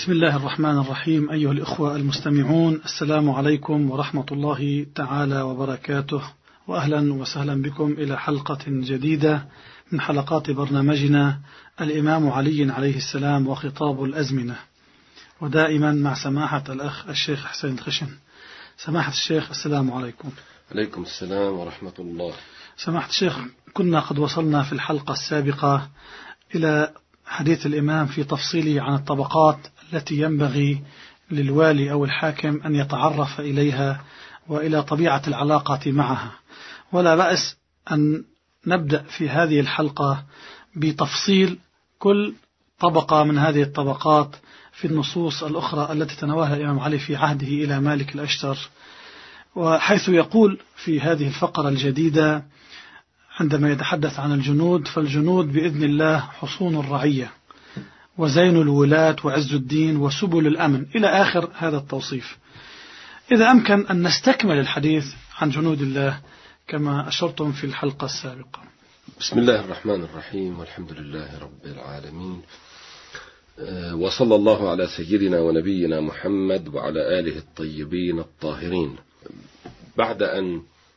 بسم الله الرحمن الرحيم. أيها الإخوة المستمعون، السلام عليكم ورحمة الله تعالى وبركاته، وأهلا وسهلا بكم إلى حلقة جديدة من حلقات برنامجنا الإمام علي عليه السلام وخطاب الأزمنة، ودائما مع سماحة الأخ الشيخ حسين الخشن. سماحة الشيخ، السلام عليكم. عليكم السلام ورحمة الله. سماحة الشيخ، كنا قد وصلنا في الحلقة السابقة إلى حديث الإمام في تفصيله عن الطبقات التي ينبغي للوالي أو الحاكم أن يتعرف إليها وإلى طبيعة العلاقة معها، ولا بأس أن نبدأ في هذه الحلقة بتفصيل كل طبقة من هذه الطبقات في النصوص الأخرى التي تناولها الإمام علي في عهده إلى مالك الأشتر، وحيث يقول في هذه الفقرة الجديدة عندما يتحدث عن الجنود: فالجنود بإذن الله حصون الرعية وزين الولاة وعز الدين وسبل الأمن، إلى آخر هذا التوصيف. إذا أمكن أن نستكمل الحديث عن جنود الله كما أشرتم في الحلقة السابقة. بسم الله الرحمن الرحيم، والحمد لله رب العالمين، وصلى الله على سيدنا ونبينا محمد وعلى آله الطيبين الطاهرين. بعد أن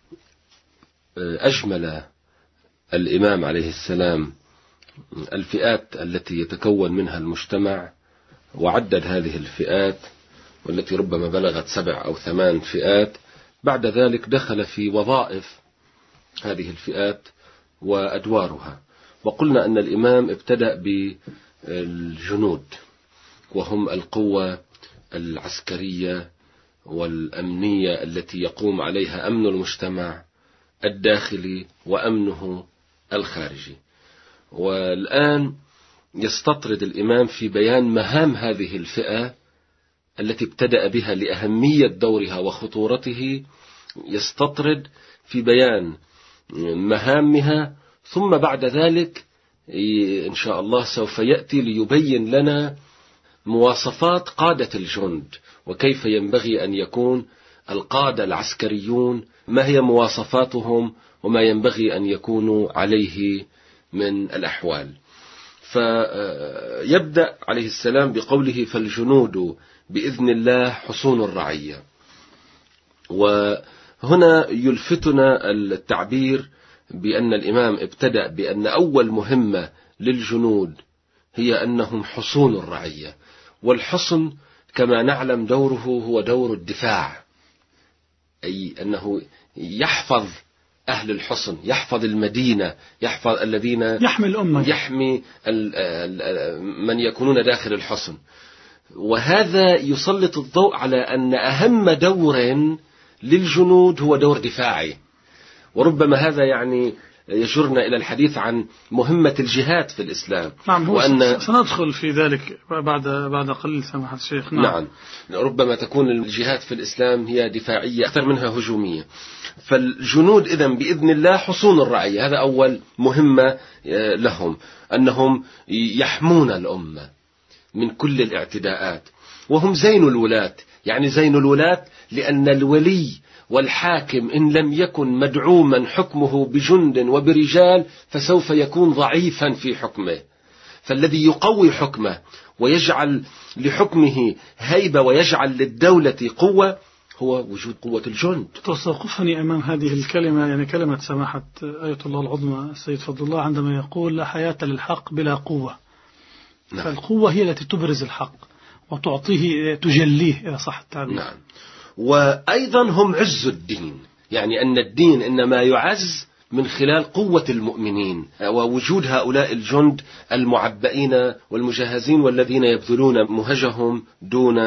أجمل الإمام عليه السلام الفئات التي يتكون منها المجتمع، وعدد هذه الفئات والتي ربما بلغت 7 أو 8 فئات، بعد ذلك دخل في وظائف هذه الفئات وأدوارها. وقلنا أن الإمام ابتدأ بالجنود، وهم القوة العسكرية والأمنية التي يقوم عليها أمن المجتمع الداخلي وأمنه الخارجي. والآن يستطرد الإمام في بيان مهام هذه الفئة التي ابتدأ بها لأهمية دورها وخطورته، يستطرد في بيان مهامها، ثم بعد ذلك إن شاء الله سوف يأتي ليبين لنا مواصفات قادة الجند، وكيف ينبغي أن يكون القادة العسكريون، ما هي مواصفاتهم وما ينبغي أن يكونوا عليه من الأحوال. فيبدأ عليه السلام بقوله: فالجنود بإذن الله حصون الرعية. وهنا يلفتنا التعبير بأن الإمام ابتدأ بأن أول مهمة للجنود هي أنهم حصون الرعية. والحصن كما نعلم دوره هو دور الدفاع، أي أنه يحفظ أهل الحصن، يحفظ المدينة، يحفظ الذين يحمي الأمة، يحمي من يكونون داخل الحصن. وهذا يسلط الضوء على أن أهم دور للجنود هو دور دفاعي. وربما هذا يعني يجرنا إلى الحديث عن مهمة الجهاد في الإسلام. نعم، وأن سندخل في ذلك بعد قليل سماحة الشيخ. نعم، ربما تكون الجهاد في الإسلام هي دفاعية أكثر منها هجومية. فالجنود إذن بإذن الله حصون الرعية، هذا أول مهمة لهم، أنهم يحمون الأمة من كل الاعتداءات. وهم زين الولاة، يعني زين الولاة لأن الولي والحاكم إن لم يكن مدعوما حكمه بجند وبرجال فسوف يكون ضعيفا في حكمه. فالذي يقوي حكمه ويجعل لحكمه هيبة ويجعل للدولة قوة هو وجود قوة الجند. تستوقفني أمام هذه الكلمة، يعني كلمة سماحة آية الله العظمى السيد فضل الله عندما يقول: لا حياة للحق بلا قوة. نعم. فالقوة هي التي تبرز الحق وتعطيه، تجليه إذا صح التعبير. نعم. وأيضا هم عز الدين، يعني أن الدين إنما يعز من خلال قوة المؤمنين ووجود هؤلاء الجند المعبئين والمجهزين والذين يبذلون مهجهم دون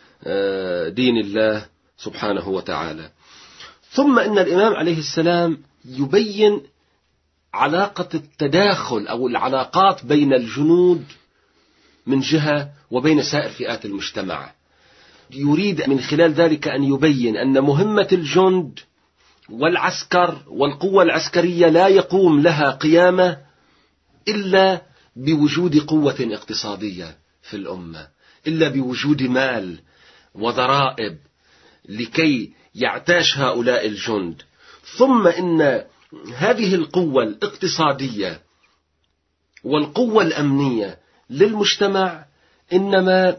دين الله سبحانه وتعالى. ثم إن الإمام عليه السلام يبين علاقة التداخل أو العلاقات بين الجنود من جهة وبين سائر فئات المجتمع. يريد من خلال ذلك أن يبين أن مهمة الجند والعسكر والقوة العسكرية لا يقوم لها قيامة إلا بوجود قوة اقتصادية في الأمة، إلا بوجود مال وضرائب لكي يعتاش هؤلاء الجند. ثم إن هذه القوة الاقتصادية والقوة الأمنية للمجتمع إنما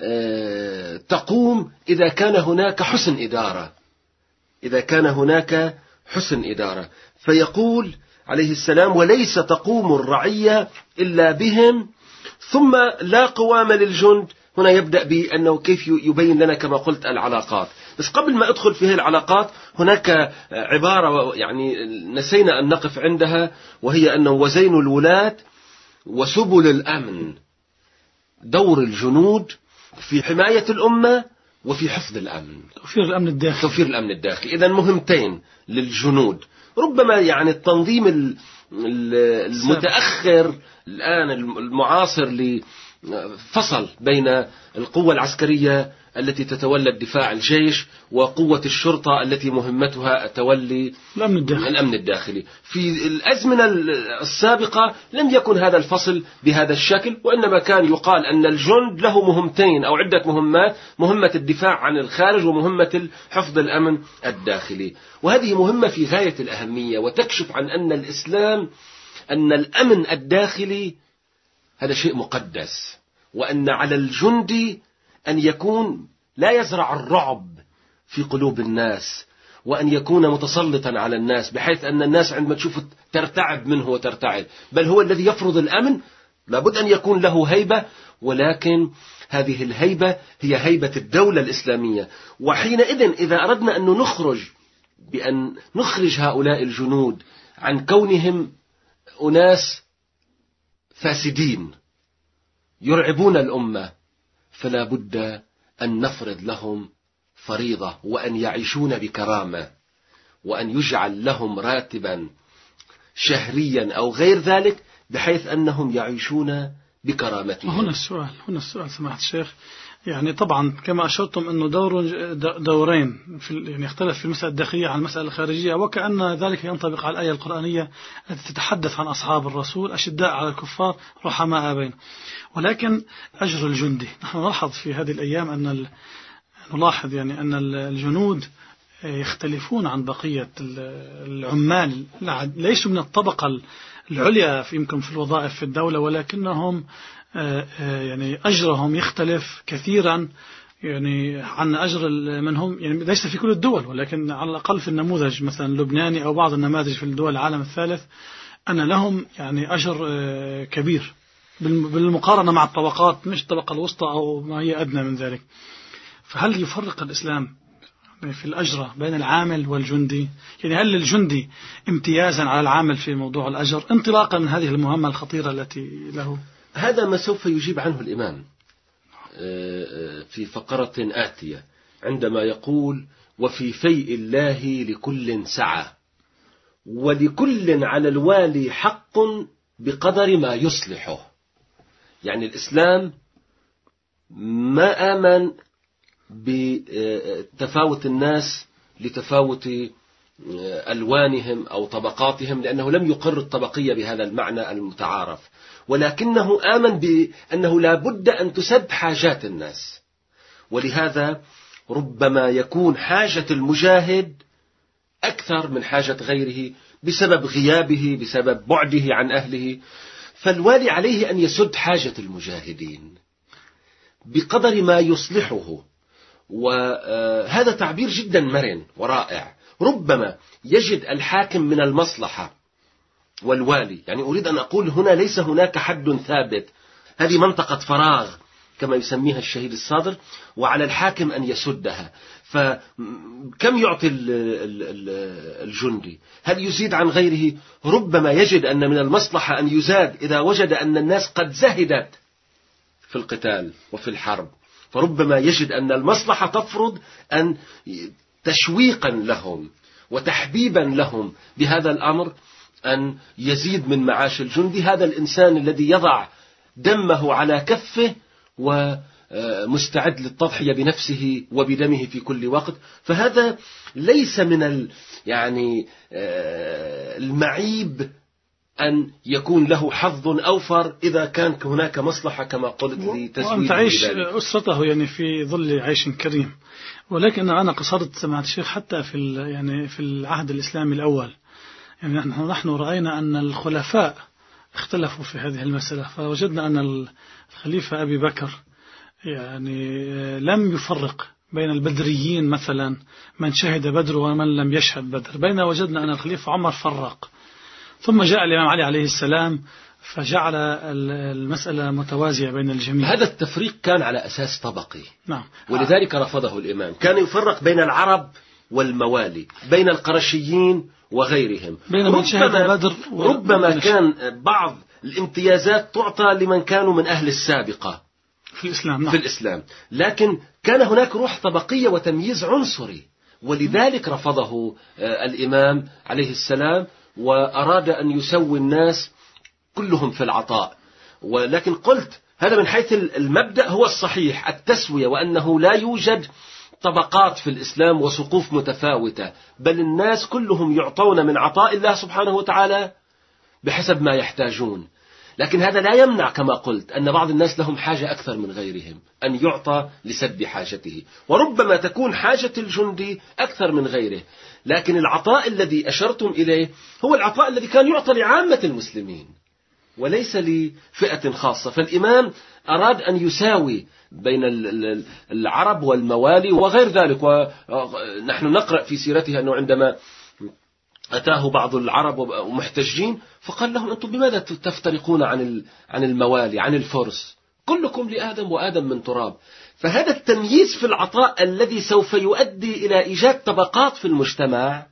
تقوم إذا كان هناك حسن إدارة، إذا كان هناك حسن إدارة. فيقول عليه السلام: وليس تقوم الرعية إلا بهم. ثم لا قوام للجند. هنا يبدأ بأنه كيف يبين لنا كما قلت العلاقات. بس قبل ما أدخل في هذه العلاقات هناك عبارة يعني نسينا أن نقف عندها، وهي أنه وزين الولاة وسبل الأمن. دور الجنود في حماية الأمة وفي حفظ الأمن، توفير الأمن الداخلي. إذن مهمتين للجنود. ربما يعني التنظيم المتأخر الآن المعاصر لفصل بين القوة العسكرية التي تتولى الدفاع الجيش وقوة الشرطة التي مهمتها تولي الأمن الداخلي. في الأزمنة السابقة لم يكن هذا الفصل بهذا الشكل، وإنما كان يقال أن الجند له مهمتين أو عدة مهمات: مهمة الدفاع عن الخارج ومهمة حفظ الأمن الداخلي. وهذه مهمة في غاية الأهمية، وتكشف عن أن الإسلام أن الأمن الداخلي هذا شيء مقدس، وأن على الجندي أن يكون لا يزرع الرعب في قلوب الناس، وأن يكون متسلطا على الناس بحيث أن الناس عندما تشوفه ترتعب منه وترتعد، بل هو الذي يفرض الأمن. لابد أن يكون له هيبة، ولكن هذه الهيبة هي هيبة الدولة الإسلامية. وحينئذ إذا أردنا أن نخرج هؤلاء الجنود عن كونهم أناس فاسدين يرعبون الأمة، فلا بد أن نفرض لهم فريضة، وأن يعيشون بكرامة، وأن يجعل لهم راتبا شهريا أو غير ذلك بحيث أنهم يعيشون بكرامتهم. هنا السؤال سماحة الشيخ، يعني طبعا كما أشرتم أنه دورين يعني يختلف في المسألة الداخلية عن المسألة الخارجية، وكأن ذلك ينطبق على الآية القرآنية التي تتحدث عن أصحاب الرسول: أشداء على الكفار رحماء بينهم. ولكن أجر الجندي، نحن نلاحظ في هذه الأيام نلاحظ يعني أن الجنود يختلفون عن بقية العمال، ليسوا من الطبقة العليا يمكن في الوظائف في الدولة، ولكنهم يعني أجرهم يختلف كثيرا يعني عن أجر من هم، يعني ليس في كل الدول، ولكن على الأقل في النموذج مثلا اللبناني أو بعض النماذج في الدول العالم الثالث أن لهم يعني أجر كبير بالمقارنة مع الطبقات، مش الطبقة الوسطى أو ما هي أدنى من ذلك. فهل يفرق الإسلام في الأجر بين العامل والجندي؟ يعني هل للجندي امتيازا على العامل في موضوع الأجر انطلاقا من هذه المهمة الخطيرة التي له؟ هذا ما سوف يجيب عنه الإمام في فقرة آتية عندما يقول: وفي فيء الله لكل سعة، ولكل على الوالي حق بقدر ما يصلحه. يعني الإسلام ما آمن بتفاوت الناس لتفاوت ألوانهم أو طبقاتهم، لأنه لم يقر الطبقية بهذا المعنى المتعارف، ولكنه آمن بأنه لا بد أن تسد حاجات الناس. ولهذا ربما يكون حاجة المجاهد أكثر من حاجة غيره بسبب غيابه، بسبب بعده عن أهله. فالوالي عليه أن يسد حاجة المجاهدين بقدر ما يصلحه. وهذا تعبير جدا مرن ورائع. ربما يجد الحاكم من المصلحة والوالي، يعني أريد أن أقول هنا ليس هناك حد ثابت، هذه منطقة فراغ كما يسميها الشهيد الصادر، وعلى الحاكم أن يسدها. فكم يعطي الجندي؟ هل يزيد عن غيره؟ ربما يجد أن من المصلحة أن يزاد إذا وجد أن الناس قد زهدت في القتال وفي الحرب، فربما يجد أن المصلحة تفرض أن تشويقا لهم وتحبيبا لهم بهذا الأمر أن يزيد من معاش الجندي، هذا الإنسان الذي يضع دمه على كفه ومستعد للتضحية بنفسه وبدمه في كل وقت. فهذا ليس من يعني المعيب أن يكون له حظ أوفر إذا كان هناك مصلحة كما قلت لتزويده، وأن تعيش أسرته يعني في ظل عيش كريم. ولكن أنا قصرت سماحة الشيخ حتى في العهد الإسلامي الأول، يعني نحن رأينا أن الخلفاء اختلفوا في هذه المسألة، فوجدنا أن الخليفة أبي بكر يعني لم يفرق بين البدريين مثلا من شهد بدر ومن لم يشهد بدر، بين وجدنا أن الخليفة عمر فرق، ثم جاء الإمام علي عليه السلام فجعل المسألة متوازية بين الجميع. هذا التفريق كان على أساس طبقي، نعم. ولذلك رفضه الإمام. كان يفرق بين العرب والموالي، بين القرشيين وغيرهم، بين من شهد بدر ربما كان بعض الامتيازات تعطى لمن كانوا من أهل السابقة في الإسلام. نعم. في الإسلام، لكن كان هناك روح طبقية وتمييز عنصري، ولذلك رفضه الإمام عليه السلام، وأراد أن يسوي الناس كلهم في العطاء. ولكن قلت هذا من حيث المبدأ هو الصحيح، التسوية، وأنه لا يوجد طبقات في الإسلام وسقوف متفاوتة، بل الناس كلهم يعطون من عطاء الله سبحانه وتعالى بحسب ما يحتاجون. لكن هذا لا يمنع كما قلت أن بعض الناس لهم حاجة أكثر من غيرهم أن يعطى لسد حاجته، وربما تكون حاجة الجندي أكثر من غيره. لكن العطاء الذي أشرتم إليه هو العطاء الذي كان يعطى لعامة المسلمين وليس لفئة خاصة. فالإمام أراد أن يساوي بين العرب والموالي وغير ذلك. ونحن نقرأ في سيرته أنه عندما أتاه بعض العرب ومحتجين فقال لهم أنتم بماذا تفترقون عن الموالي، عن الفرس؟ كلكم لآدم وآدم من تراب. فهذا التمييز في العطاء الذي سوف يؤدي إلى إيجاد طبقات في المجتمع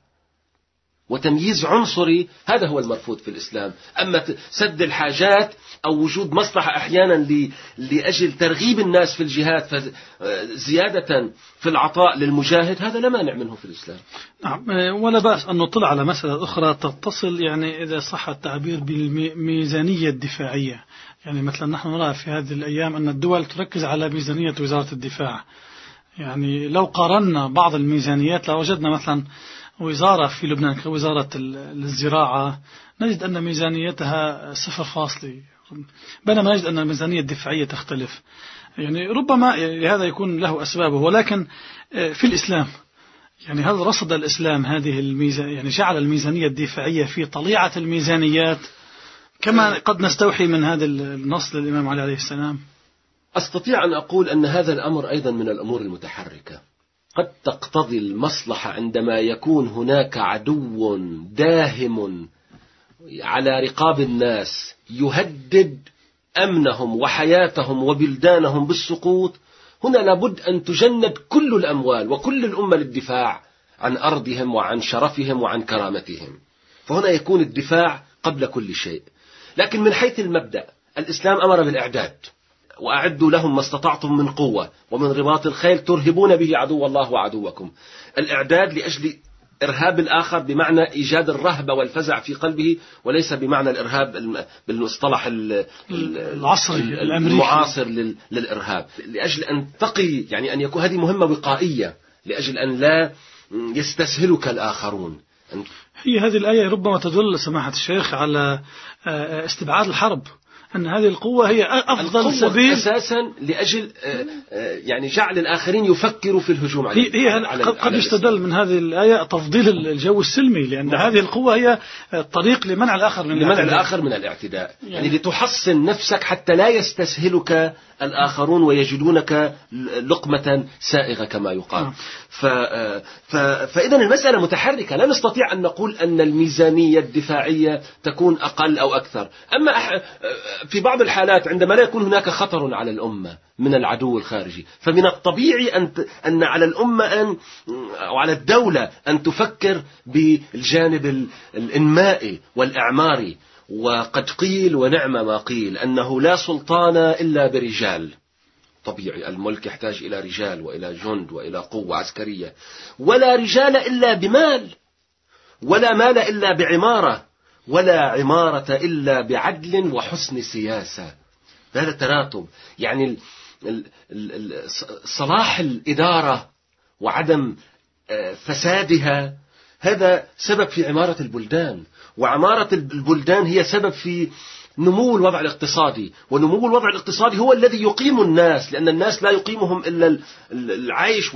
وتمييز عنصري، هذا هو المرفوض في الإسلام. أما سد الحاجات أو وجود مصلحة أحيانا لأجل ترغيب الناس في الجهاد زيادة في العطاء للمجاهد، هذا لا مانع منه في الإسلام. نعم، ولا بأس أن نطلع على مسألة أخرى تتصل يعني إذا صح التعبير بالميزانية الدفاعية. يعني مثلا نحن نرى في هذه الأيام أن الدول تركز على ميزانية وزارة الدفاع. يعني لو قارنا بعض الميزانيات لوجدنا مثلا وزارة في لبنان كوزارة الزراعة نجد أن ميزانيتها 0 بينما نجد أن الميزانية الدفاعية تختلف. يعني ربما هذا يكون له أسبابه، ولكن في الإسلام يعني هل رصد الإسلام هذه يعني جعل الميزانية الدفاعية في طليعة الميزانيات كما قد نستوحي من هذا النص للإمام علي عليه السلام؟ أستطيع أن أقول أن هذا الأمر أيضا من الأمور المتحركة. قد تقتضي المصلحة عندما يكون هناك عدو داهم على رقاب الناس يهدد أمنهم وحياتهم وبلدانهم بالسقوط، هنا لابد أن تجند كل الأموال وكل الأمة للدفاع عن أرضهم وعن شرفهم وعن كرامتهم. فهنا يكون الدفاع قبل كل شيء. لكن من حيث المبدأ الإسلام أمر بالإعداد، وأعدوا لهم ما استطعتم من قوة ومن رباط الخيل ترهبون به عدو الله وعدوكم. الإعداد لأجل إرهاب الآخر بمعنى إيجاد الرهبة والفزع في قلبه، وليس بمعنى الإرهاب بالمصطلح العصري المعاصر للإرهاب، لأجل أن تقي يعني أن يكون هذه مهمة وقائية لأجل أن لا يستسهلك الآخرون. هي هذه الآية ربما تدل سماحة الشيخ على استبعاد الحرب، أن هذه القوة هي أفضل سبيل أساسا لأجل يعني جعل الآخرين يفكروا في الهجوم عليه. هي قد يستدل من هذه الآية تفضيل الجو السلمي، لأن نعم. هذه القوة هي الطريق لمنع الآخر من الاعتداء. يعني لتحصن نفسك حتى لا يستسهلك الآخرون ويجدونك لقمة سائغة كما يقال. فإذا المسألة متحركة، لا نستطيع أن نقول أن الميزانية الدفاعية تكون أقل أو أكثر. أما في بعض الحالات عندما لا يكون هناك خطر على الأمة من العدو الخارجي، فمن الطبيعي أن على الأمة أو على الدولة أن تفكر بالجانب الإنمائي والإعماري. وقد قيل ونعم ما قيل أنه لا سلطان إلا برجال. طبيعي الملك يحتاج إلى رجال وإلى جند وإلى قوة عسكرية، ولا رجال إلا بمال، ولا مال إلا بعمارة، ولا عمارة إلا بعدل وحسن سياسة. هذا تراتب، يعني صلاح الإدارة وعدم فسادها هذا سبب في عمارة البلدان، وعمارة البلدان هي سبب في نمو الوضع الاقتصادي، ونمو الوضع الاقتصادي هو الذي يقيم الناس، لأن الناس لا يقيمهم إلا العيش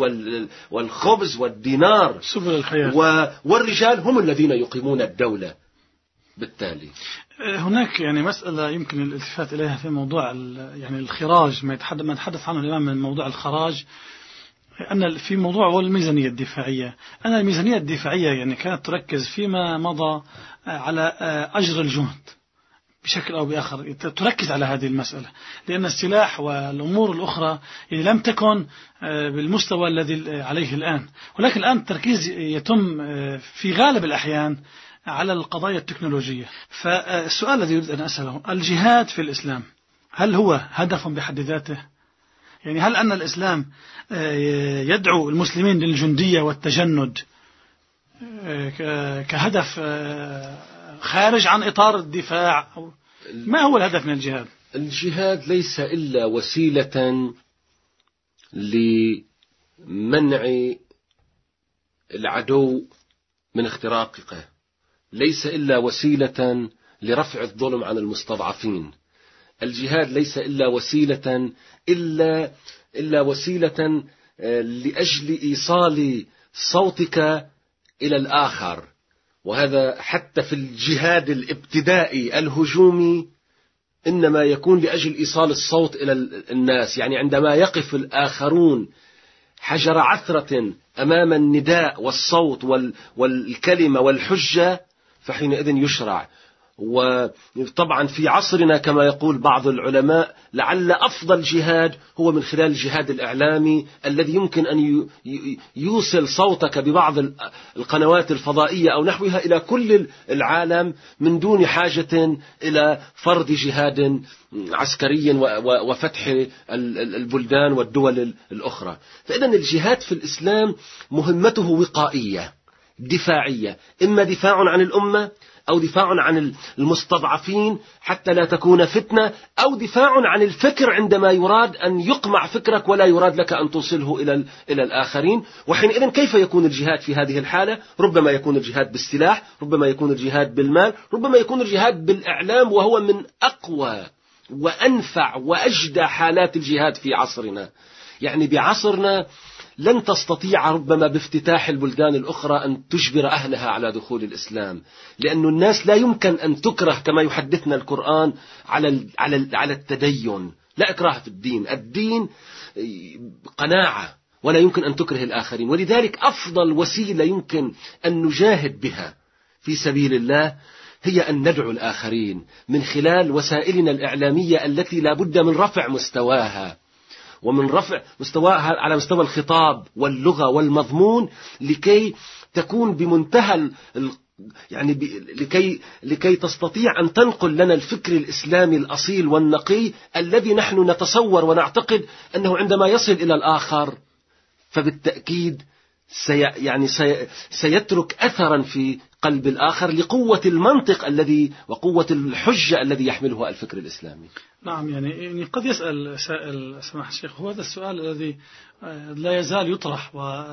والخبز والدينار، سبل الحياة. والرجال هم الذين يقيمون الدولة. بالتالي هناك يعني مسألة يمكن الالتفات إليها في موضوع يعني الخراج، ما يتحدث عنه الإمام من موضوع الخراج، أن في موضوع الميزانية الدفاعية، أن الميزانية الدفاعية يعني كانت تركز فيما مضى على أجر الجهد بشكل أو بآخر، تركز على هذه المسألة، لأن السلاح والأمور الأخرى يعني لم تكن بالمستوى الذي عليه الآن. ولكن الآن التركيز يتم في غالب الأحيان على القضايا التكنولوجية. فالسؤال الذي يريد أن أسأله، الجهاد في الإسلام هل هو هدف بحد ذاته؟ يعني هل أن الإسلام يدعو المسلمين للجندية والتجند كهدف خارج عن إطار الدفاع؟ ما هو الهدف من الجهاد؟ الجهاد ليس إلا وسيلة لمنع العدو من اختراقه، ليس إلا وسيلة لرفع الظلم عن المستضعفين. الجهاد ليس إلا وسيلة إلا وسيلة لأجل إيصال صوتك إلى الآخر. وهذا حتى في الجهاد الابتدائي الهجومي إنما يكون لأجل إيصال الصوت إلى الناس. يعني عندما يقف الآخرون حجر عثرة أمام النداء والصوت والكلمة والحجة فحينئذ يشرع. وطبعا في عصرنا كما يقول بعض العلماء لعل أفضل جهاد هو من خلال الجهاد الإعلامي الذي يمكن أن يوصل صوتك ببعض القنوات الفضائية أو نحوها إلى كل العالم من دون حاجة إلى فرض جهاد عسكري وفتح البلدان والدول الأخرى. فإذن الجهاد في الإسلام مهمته وقائية دفاعية، إما دفاع عن الأمة أو دفاع عن المستضعفين حتى لا تكون فتنة، أو دفاع عن الفكر عندما يراد أن يقمع فكرك ولا يراد لك أن توصله إلى الآخرين. وحينئذ كيف يكون الجهاد في هذه الحالة؟ ربما يكون الجهاد بالسلاح، ربما يكون الجهاد بالمال، ربما يكون الجهاد بالإعلام، وهو من أقوى وأنفع وأجدى حالات الجهاد في عصرنا. يعني بعصرنا لن تستطيع ربما بافتتاح البلدان الأخرى أن تجبر أهلها على دخول الإسلام، لأن الناس لا يمكن أن تكره كما يحدثنا القرآن على التدين. لا إكراه في الدين، الدين قناعة ولا يمكن أن تكره الآخرين. ولذلك أفضل وسيلة يمكن أن نجاهد بها في سبيل الله هي أن ندعو الآخرين من خلال وسائلنا الإعلامية التي لا بد من رفع مستواها، ومن رفع مستواها على مستوى الخطاب واللغة والمضمون، لكي تكون بمنتهى يعني لكي تستطيع أن تنقل لنا الفكر الإسلامي الأصيل والنقي الذي نحن نتصور ونعتقد أنه عندما يصل إلى الآخر فبالتأكيد سيترك أثرا في قلب الآخر لقوة المنطق وقوة الحجة الذي يحمله الفكر الإسلامي. نعم، يعني قد يسأل سائل سماحة الشيخ، هو هذا السؤال الذي لا يزال يطرح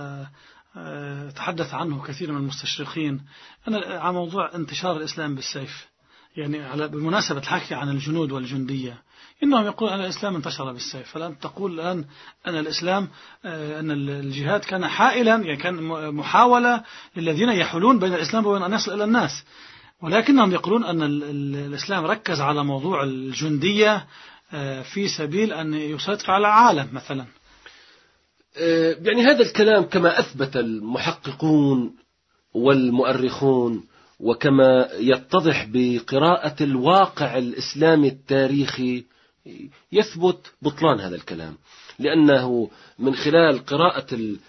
وتحدث عنه كثير من المستشرقين، أنا على موضوع انتشار الإسلام بالسيف. يعني بمناسبة الحكي عن الجنود والجندية، إنهم يقولون أن الإسلام انتشر بالسيف، فلن تقول الآن أن الإسلام أن الجهاد كان حائلا، يعني كان محاولة للذين يحولون بين الإسلام وبين أن يصل إلى الناس، ولكنهم يقولون أن الإسلام ركز على موضوع الجندية في سبيل أن يسيطر على العالم مثلا. يعني هذا الكلام كما أثبت المحققون والمؤرخون وكما يتضح بقراءة الواقع الإسلامي التاريخي يثبت بطلان هذا الكلام، لأنه من خلال قراءة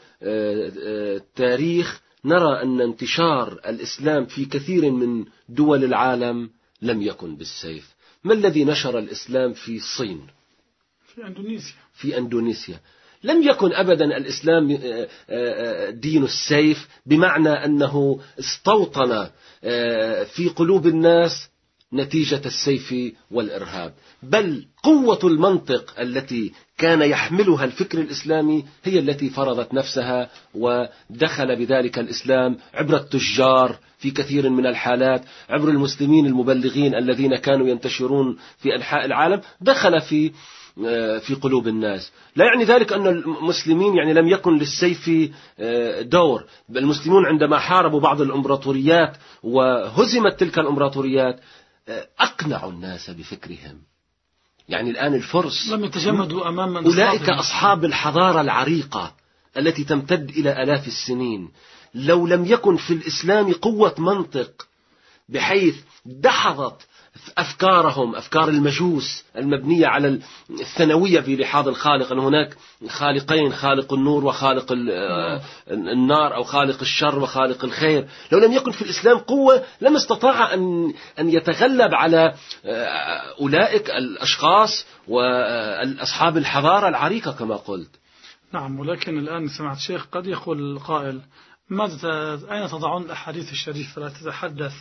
التاريخ نرى أن انتشار الإسلام في كثير من دول العالم لم يكن بالسيف. ما الذي نشر الإسلام في الصين؟ في أندونيسيا لم يكن أبدا الإسلام دين السيف، بمعنى أنه استوطن في قلوب الناس نتيجة السيف والإرهاب، بل قوة المنطق التي كان يحملها الفكر الإسلامي هي التي فرضت نفسها، ودخل بذلك الإسلام عبر التجار في كثير من الحالات، عبر المسلمين المبلغين الذين كانوا ينتشرون في أنحاء العالم، دخل في في قلوب الناس. لا يعني ذلك أن المسلمين يعني لم يكن للسيف دور. المسلمون عندما حاربوا بعض الإمبراطوريات وهزمت تلك الإمبراطوريات أقنعوا الناس بفكرهم. يعني الآن الفرس لم يتجمدوا أمام أولئك أصحاب الحضارة العريقة التي تمتد إلى آلاف السنين. لو لم يكن في الإسلام قوة منطق بحيث دحضت أفكارهم، أفكار المجوس المبنية على الثانوية في لحاظ الخالق، أن هناك خالقين، خالق النور وخالق النار، أو خالق الشر وخالق الخير. لو لم يكن في الإسلام قوة لما استطاع أن يتغلب على أولئك الأشخاص وأصحاب الحضارة العريقة كما قلت. نعم، ولكن الآن سمعت شيخ قد يقول القائل أين تضعون الأحاديث الشريفة لا تتحدث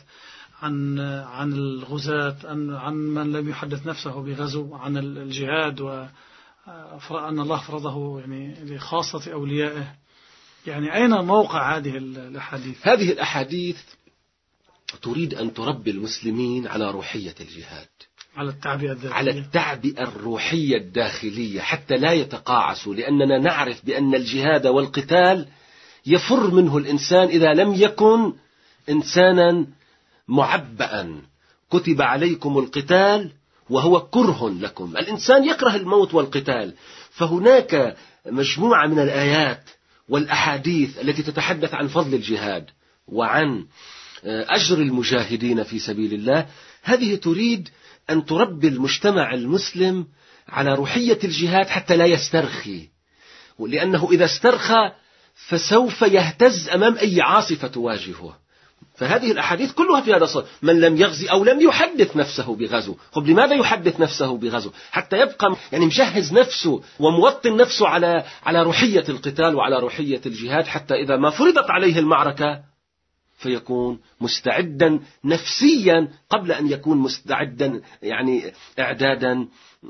عن الغزاة، عن من لم يحدث نفسه بغزو، عن الجهاد، وأن الله فرضه يعني لخاصة أوليائه. يعني أين موقع هذه الأحاديث؟ هذه الأحاديث تريد أن تربي المسلمين على روحية الجهاد، على التعبئة الروحية الداخلية، حتى لا يتقاعسوا. لأننا نعرف بأن الجهاد والقتال يفر منه الإنسان إذا لم يكن إنسانا معبأ. كتب عليكم القتال وهو كره لكم. الإنسان يكره الموت والقتال. فهناك مجموعة من الآيات والأحاديث التي تتحدث عن فضل الجهاد وعن أجر المجاهدين في سبيل الله. هذه تريد أن تربي المجتمع المسلم على روحية الجهاد حتى لا يسترخي، لأنه إذا استرخى فسوف يهتز أمام أي عاصفة تواجهه. فهذه الأحاديث كلها في هذا الصدد. من لم يغزي أو لم يحدث نفسه بغزو. طب لماذا يحدث نفسه بغزو؟ حتى يبقى يعني مجهز نفسه وموطن نفسه على روحية القتال وعلى روحية الجهاد، حتى إذا ما فرضت عليه المعركة فيكون مستعدا نفسيا قبل أن يكون مستعدا يعني إعدادا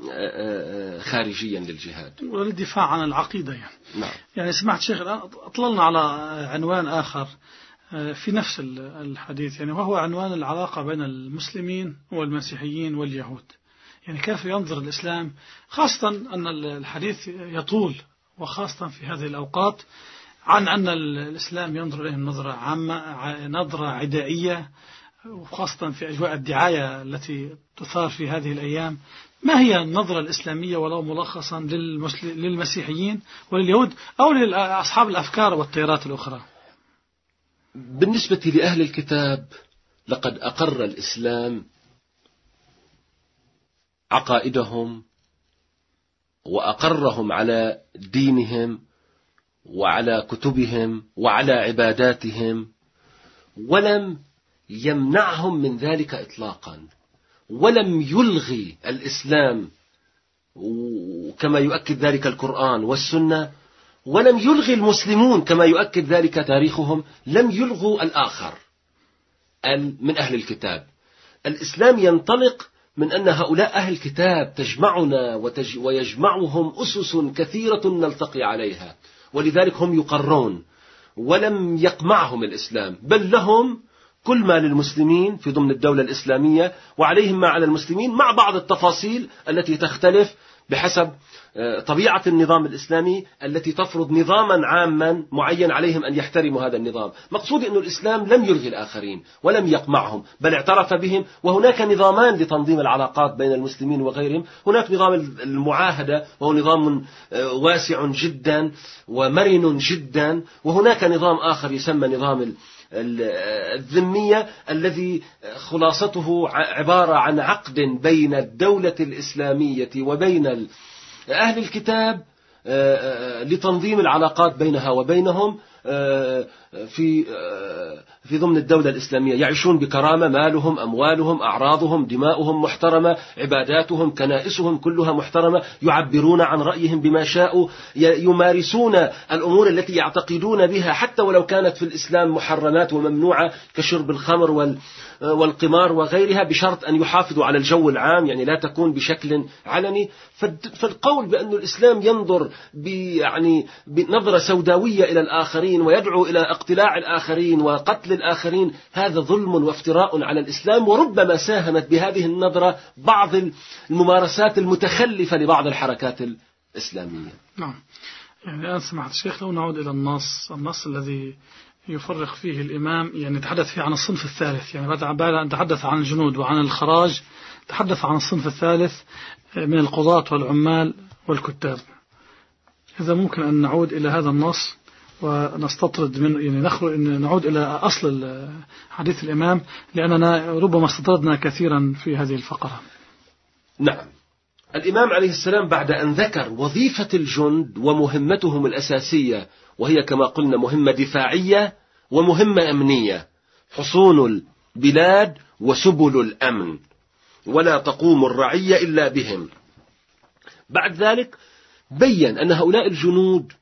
خارجيا للجهاد والدفاع عن العقيدة. نعم. يعني سمعت شيخ الآن أطللنا على عنوان آخر في نفس الحديث، يعني وهو عنوان العلاقة بين المسلمين والمسيحيين واليهود. يعني كيف ينظر الإسلام، خاصة أن الحديث يطول، وخاصة في هذه الأوقات، عن أن الإسلام ينظر إليهم نظرة عامة، نظرة عدائية، وخاصة في أجواء الدعاية التي تثار في هذه الأيام. ما هي النظرة الإسلامية ولو ملخصا للمسيحيين ولليهود أو لأصحاب الأفكار والتيارات الأخرى؟ بالنسبة لأهل الكتاب لقد أقر الإسلام عقائدهم وأقرهم على دينهم وعلى كتبهم وعلى عباداتهم، ولم يمنعهم من ذلك إطلاقا، ولم يلغي الإسلام كما يؤكد ذلك القرآن والسنة، ولم يلغي المسلمون كما يؤكد ذلك تاريخهم، لم يلغوا الآخر من أهل الكتاب. الإسلام ينطلق من أن هؤلاء أهل الكتاب تجمعنا ويجمعهم أسس كثيرة نلتقي عليها، ولذلك هم يقرون، ولم يقمعهم الإسلام، بل لهم كل ما للمسلمين في ضمن الدولة الإسلامية، وعليهم ما على المسلمين، مع بعض التفاصيل التي تختلف بحسب طبيعة النظام الإسلامي التي تفرض نظاما عاما معين عليهم أن يحترموا هذا النظام. مقصود أن الإسلام لم يلغي الآخرين ولم يقمعهم، بل اعترف بهم. وهناك نظامان لتنظيم العلاقات بين المسلمين وغيرهم. هناك نظام المعاهدة، وهو نظام واسع جدا ومرن جدا، وهناك نظام آخر يسمى نظام الذمية، الذي خلاصته عبارة عن عقد بين الدولة الإسلامية وبين أهل الكتاب لتنظيم العلاقات بينها وبينهم في ضمن الدولة الإسلامية. يعيشون بكرامة، مالهم، أموالهم، أعراضهم، دماؤهم محترمة، عباداتهم، كنائسهم كلها محترمة، يعبرون عن رأيهم بما شاءوا، يمارسون الأمور التي يعتقدون بها حتى ولو كانت في الإسلام محرمات وممنوعة، كشرب الخمر والقمار وغيرها، بشرط أن يحافظوا على الجو العام، يعني لا تكون بشكل علني. فالقول بأن الإسلام ينظر بنظرة سوداوية إلى الآخرين الآخرين ويدعو إلى اقتلاع الآخرين وقتل الآخرين، هذا ظلم وافتراء على الإسلام. وربما ساهمت بهذه النظرة بعض الممارسات المتخلفة لبعض الحركات الإسلامية. نعم. يعني الآن سمعت الشيخ، لو نعود إلى النص الذي يفرق فيه الإمام، يعني تحدث فيه عن الصنف الثالث، يعني بعد أن تحدث عن الجنود وعن الخراج تحدث عن الصنف الثالث من القضاة والعمال والكتاب. إذا ممكن أن نعود إلى هذا النص ونستطرد من، يعني نعود إلى أصل حديث الإمام، لأننا ربما استطردنا كثيرا في هذه الفقرة. نعم. الإمام عليه السلام بعد أن ذكر وظيفة الجند ومهمتهم الأساسية، وهي كما قلنا مهمة دفاعية ومهمة أمنية، حصون البلاد وسبل الأمن، ولا تقوم الرعية إلا بهم. بعد ذلك بيّن أن هؤلاء الجنود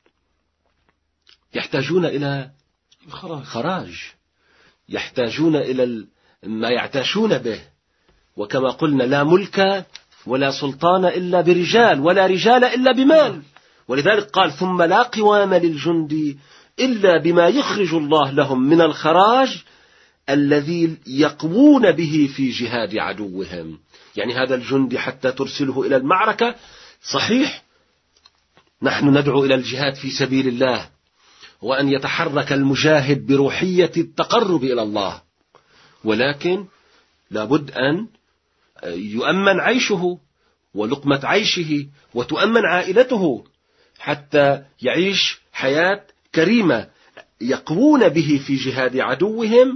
يحتاجون إلى خراج، يحتاجون إلى ما يعتاشون به، وكما قلنا لا ملك ولا سلطان إلا برجال، ولا رجال إلا بمال. ولذلك قال ثم لا قوام للجند إلا بما يخرج الله لهم من الخراج الذي يقوون به في جهاد عدوهم. يعني هذا الجند حتى ترسله إلى المعركة، صحيح نحن ندعو إلى الجهاد في سبيل الله، وأن يتحرك المجاهد بروحية التقرب إلى الله، ولكن لابد أن يؤمن عيشه ولقمة عيشه، وتؤمن عائلته حتى يعيش حياة كريمة يقوون به في جهاد عدوهم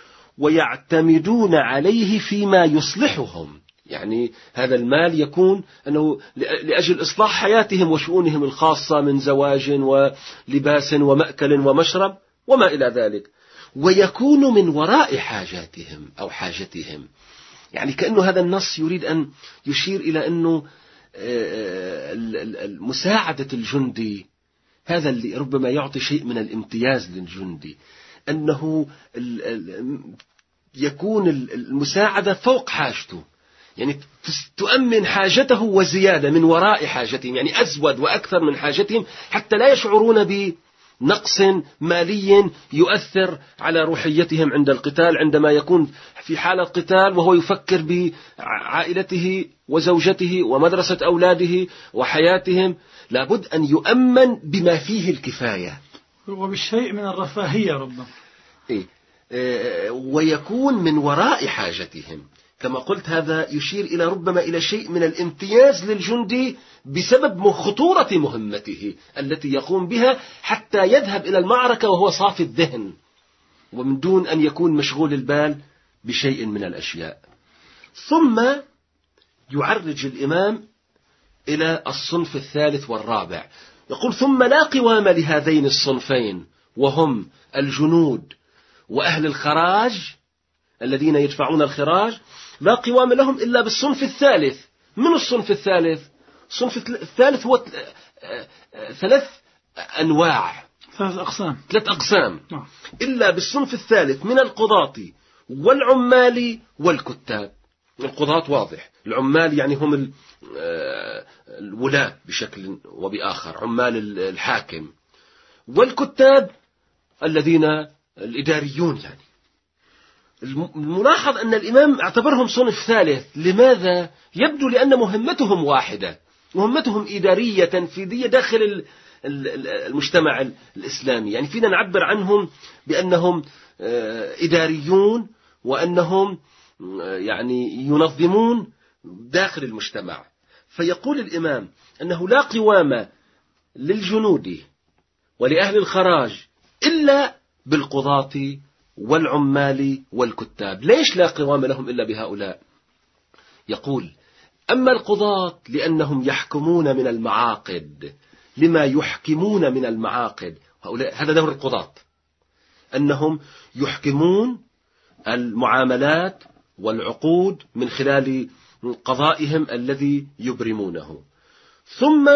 ويعتمدون عليه فيما يصلحهم. يعني هذا المال يكون أنه لأجل إصلاح حياتهم وشؤونهم الخاصة من زواج ولباس ومأكل ومشرب وما إلى ذلك، ويكون من وراء حاجاتهم أو حاجتهم. يعني كأنه هذا النص يريد أن يشير إلى أنه مساعدة الجندي هذا اللي ربما يعطي شيء من الامتياز للجندي، أنه يكون المساعدة فوق حاجته، يعني تؤمن حاجته وزيادة من وراء حاجتهم، يعني أزود وأكثر من حاجتهم، حتى لا يشعرون بنقص مالي يؤثر على روحيتهم عند القتال، عندما يكون في حالة قتال وهو يفكر بعائلته وزوجته ومدرسة أولاده وحياتهم. لابد أن يؤمن بما فيه الكفاية وبالشيء من الرفاهية ربما، ويكون من وراء حاجتهم. كما قلت هذا يشير إلى ربما إلى شيء من الامتياز للجندي بسبب خطورة مهمته التي يقوم بها، حتى يذهب إلى المعركة وهو صافي الذهن ومن دون أن يكون مشغول البال بشيء من الأشياء. ثم يعرج الإمام إلى الصنف الثالث والرابع، يقول ثم لا قوام لهذين الصنفين، وهم الجنود وأهل الخراج الذين يدفعون الخراج، لا قوام لهم إلا بالصنف الثالث. من الصنف الثالث؟ الصنف الثالث هو ثلاث أنواع، ثلاث أقسام. إلا بالصنف الثالث من القضاة والعمال والكتاب. القضاة واضح، العمال يعني هم الولاة بشكل وبآخر، عمال الحاكم، والكتاب الذين الإداريون. يعني الملاحظ أن الإمام اعتبرهم صنف ثالث. لماذا؟ يبدو لأن مهمتهم واحدة، مهمتهم إدارية تنفيذية داخل المجتمع الإسلامي. يعني فينا نعبر عنهم بأنهم إداريون، وأنهم يعني ينظمون داخل المجتمع. فيقول الإمام أنه لا قوام للجنود ولأهل الخراج إلا بالقضاة والعمال والكتاب. ليش لا قوام لهم إلا بهؤلاء؟ يقول أما القضاة لأنهم يحكمون من المعاقد لما يحكمون من المعاقد. هذا دور القضاة، أنهم يحكمون المعاملات والعقود من خلال قضائهم الذي يبرمونه. ثم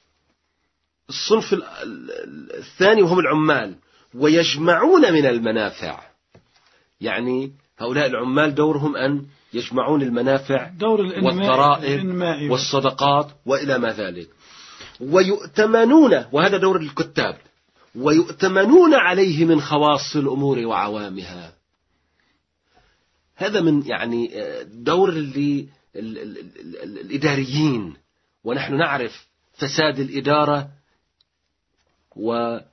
الصنف الثاني وهم العمال، ويجمعون من المنافع. يعني هؤلاء العمال دورهم أن يجمعون المنافع والضرائب والصدقات وإلى ما ذلك. ويؤتمنون، وهذا دور الكتاب، ويؤتمنون عليه من خواص الأمور وعوامها. هذا من يعني دور الإداريين، ونحن نعرف فساد الإدارة وكم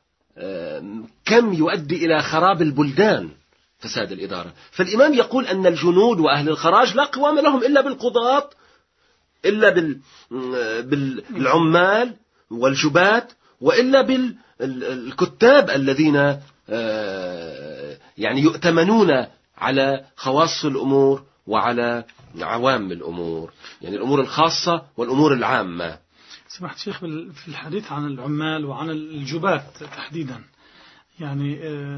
يؤدي إلى خراب البلدان فساد الإدارة. فالإمام يقول أن الجنود وأهل الخراج لا قوام لهم إلا بالقضاة، إلا بالعمال والجبات، وإلا بالكتاب الذين يعني يؤتمنون على خواص الأمور وعلى عوام الأمور، يعني الأمور الخاصة والأمور العامة. سمحت شيخ في الحديث عن العمال وعن الجبات تحديدا، يعني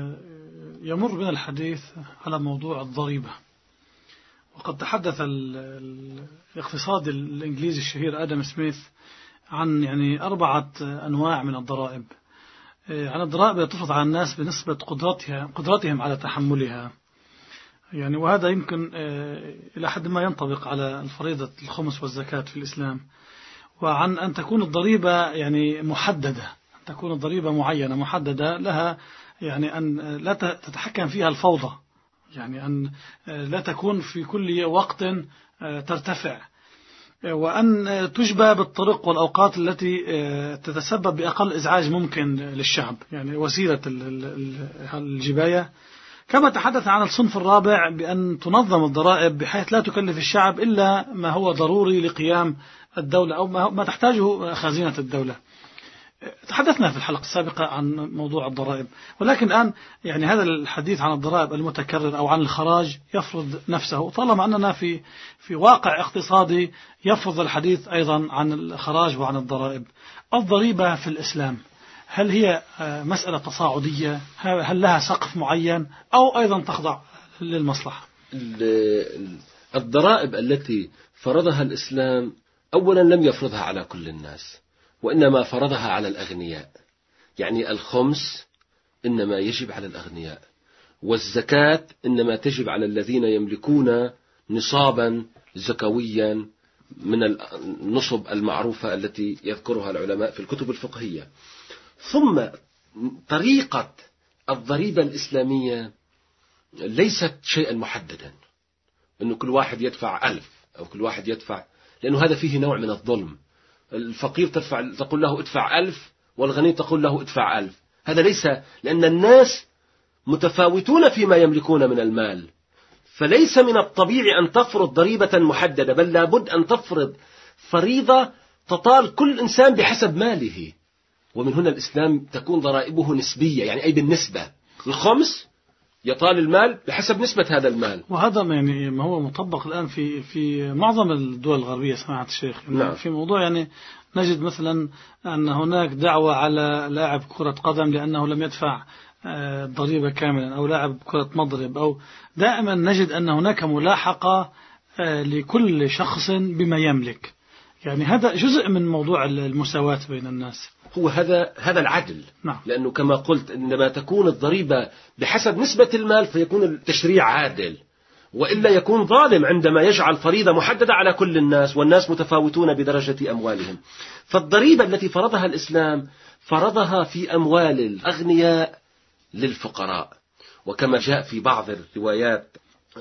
يمر بنا الحديث على موضوع الضريبة، وقد تحدث الاقتصادي الإنجليزي الشهير آدم سميث عن يعني 4 أنواع من الضرائب. عن الضرائب التي تفرض على الناس بنسبة قدرتهم على تحملها، يعني وهذا يمكن إلى حد ما ينطبق على الفريضة الخمس والزكاة في الإسلام. وعن أن تكون الضريبة يعني محددة، أن تكون الضريبة معينة محددة لها، يعني أن لا تتحكم فيها الفوضى، يعني أن لا تكون في كل وقت ترتفع، وأن تجبى بالطرق والأوقات التي تتسبب بأقل إزعاج ممكن للشعب، يعني وسيلة الجباية. كما تحدث عن الصنف الرابع بأن تنظم الضرائب بحيث لا تكلف الشعب إلا ما هو ضروري لقيام الدولة أو ما تحتاجه خزينة الدولة. تحدثنا في الحلقة السابقة عن موضوع الضرائب، ولكن الآن يعني هذا الحديث عن الضرائب المتكرر أو عن الخراج يفرض نفسه، طالما أننا في واقع اقتصادي يفرض الحديث أيضا عن الخراج وعن الضرائب. الضريبة في الإسلام هل هي مسألة تصاعدية؟ هل لها سقف معين أو أيضا تخضع للمصلحة؟ الضرائب التي فرضها الإسلام أولا لم يفرضها على كل الناس، وإنما فرضها على الأغنياء. يعني الخمس إنما يجب على الأغنياء، والزكاة إنما تجب على الذين يملكون نصابا زكويا من النصب المعروفة التي يذكرها العلماء في الكتب الفقهية. ثم طريقة الضريبة الإسلامية ليست شيئا محددا، أنه كل واحد يدفع 1000 أو كل واحد يدفع، لأنه هذا فيه نوع من الظلم. الفقير تقول له ادفع 1000 والغني تقول له ادفع 1000. هذا ليس، لأن الناس متفاوتون فيما يملكون من المال، فليس من الطبيعي أن تفرض ضريبة محددة، بل لابد أن تفرض فريضة تطال كل إنسان بحسب ماله. ومن هنا الإسلام تكون ضرائبه نسبية، يعني أي بالنسبة. الخمس يطال المال بحسب نسبة هذا المال، وهذا يعني ما هو مطبق الآن في معظم الدول الغربية. سمعت الشيخ نعم. في موضوع يعني نجد مثلا أن هناك دعوة على لاعب كرة قدم لأنه لم يدفع ضريبة كاملا، أو لاعب كرة مضرب، أو دائما نجد أن هناك ملاحقة لكل شخص بما يملك. يعني هذا جزء من موضوع المساواة بين الناس. هو هذا العدل. نعم. لأنه كما قلت إنما تكون الضريبة بحسب نسبة المال فيكون التشريع عادل، وإلا يكون ظالم عندما يجعل فريضة محددة على كل الناس والناس متفاوتون بدرجة أموالهم. فالضريبة التي فرضها الإسلام فرضها في أموال الأغنياء للفقراء. وكما جاء في بعض الروايات،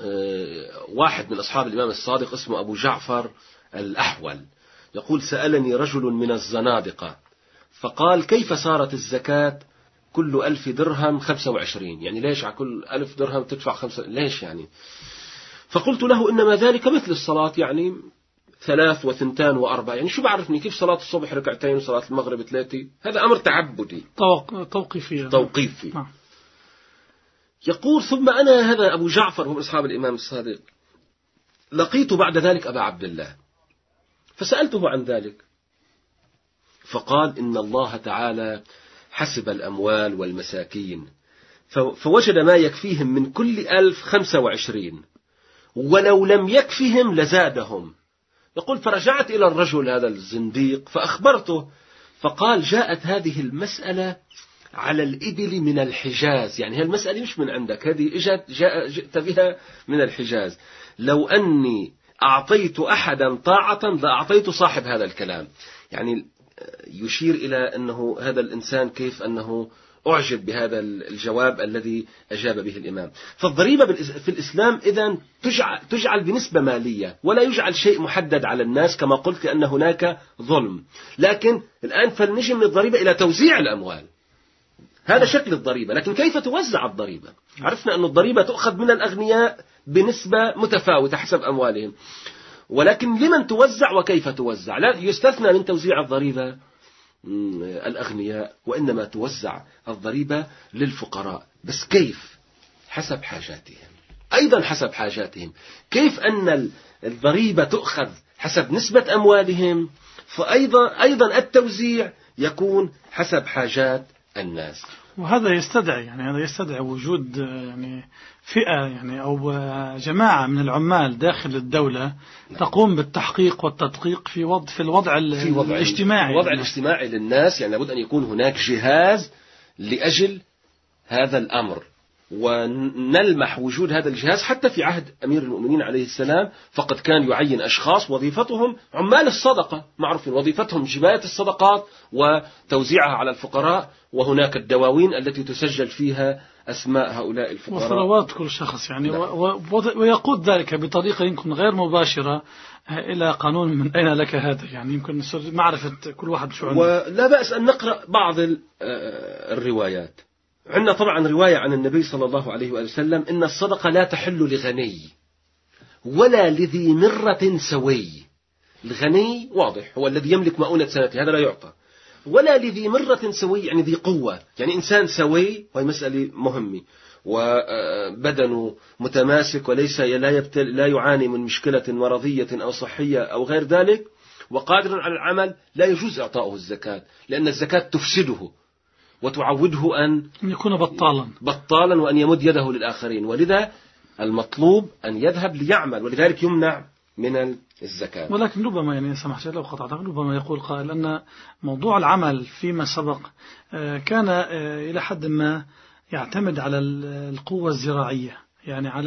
واحد من أصحاب الإمام الصادق اسمه أبو جعفر الأحول يقول: سألني رجل من الزنادقة فقال: كيف صارت الزكاة كل 1000 درهم 25؟ يعني ليش على كل 1000 درهم تدفع 5؟ ليش يعني؟ فقلت له: إنما ذلك مثل الصلاة، يعني 3 و2 و4. يعني شو بعرفني كيف صلاة الصبح 2 وصلاة المغرب 3؟ هذا أمر تعبدي توقيفي. يقول: ثم أنا هذا أبو جعفر هو من أصحاب الإمام الصادق لقيت بعد ذلك أبا عبد الله فسألته عن ذلك، فقال: إن الله تعالى حسب الأموال والمساكين فوجد ما يكفيهم من كل 1000 25، ولو لم يكفهم لزادهم. يقول: فرجعت إلى الرجل هذا الزنديق فأخبرته، فقال: جاءت هذه المسألة على الإبل من الحجاز. يعني هذه المسألة مش من عندك، هذه جئت بها من الحجاز. لو أني أعطيت أحدا طاعة لأعطيت صاحب هذا الكلام. يعني يشير إلى أنه هذا الإنسان كيف أنه أعجب بهذا الجواب الذي أجاب به الإمام. فالضريبة في الإسلام إذن تجعل بنسبة مالية، ولا يجعل شيء محدد على الناس كما قلت، لأن هناك ظلم. لكن الآن فلنجي من الضريبة إلى توزيع الأموال، هذا شكل الضريبة. لكن كيف توزع الضريبة؟ عرفنا أن الضريبة تؤخذ من الأغنياء بنسبة متفاوتة حسب أموالهم، ولكن لمن توزع وكيف توزع؟ لا يستثنى من توزيع الضريبة الأغنياء، وإنما توزع الضريبة للفقراء. بس كيف؟ حسب حاجاتهم، أيضا حسب حاجاتهم. كيف أن الضريبة تؤخذ حسب نسبة أموالهم، فأيضا التوزيع يكون حسب حاجات الناس. وهذا يستدعي وجود يعني فئة يعني أو جماعة من العمال داخل الدولة تقوم بالتحقيق والتدقيق في الوضع الاجتماعي، الوضع الاجتماعي للناس. يعني لابد أن يكون هناك جهاز لأجل هذا الأمر، ونلمح وجود هذا الجهاز حتى في عهد أمير المؤمنين عليه السلام. فقد كان يعين أشخاص وظيفتهم عمال الصدقة، معروفين وظيفتهم جباية الصدقات وتوزيعها على الفقراء، وهناك الدواوين التي تسجل فيها أسماء هؤلاء الفقراء وثروات كل شخص يعني. ويقود ذلك بطريقة يمكن غير مباشرة إلى قانون من أين لك هذا، يعني يمكن معرفة كل واحد شو عنده. ولا بأس أن نقرأ بعض الروايات. عندنا طبعا رواية عن النبي صلى الله عليه وسلم إن الصدقة لا تحل لغني ولا لذي مرة سوي. الغني واضح هو الذي يملك مؤونة سنته، هذا لا يعطى. ولا لذي مرة سوي يعني ذي قوة، يعني إنسان سوي، وهي مسألة مهمة، وبدنه متماسك وليس لا يعاني من مشكلة مرضية أو صحية أو غير ذلك، وقادر على العمل، لا يجوز إعطاؤه الزكاة، لأن الزكاة تفسده وتعوده أن يكون بطالا وأن يمد يده للآخرين. ولذا المطلوب أن يذهب ليعمل، ولذلك يمنع من الزكاة. ولكن ربما يعني سمحت لو قطعت، ربما يقول قائل أن موضوع العمل فيما سبق كان إلى حد ما يعتمد على القوة الزراعية، يعني على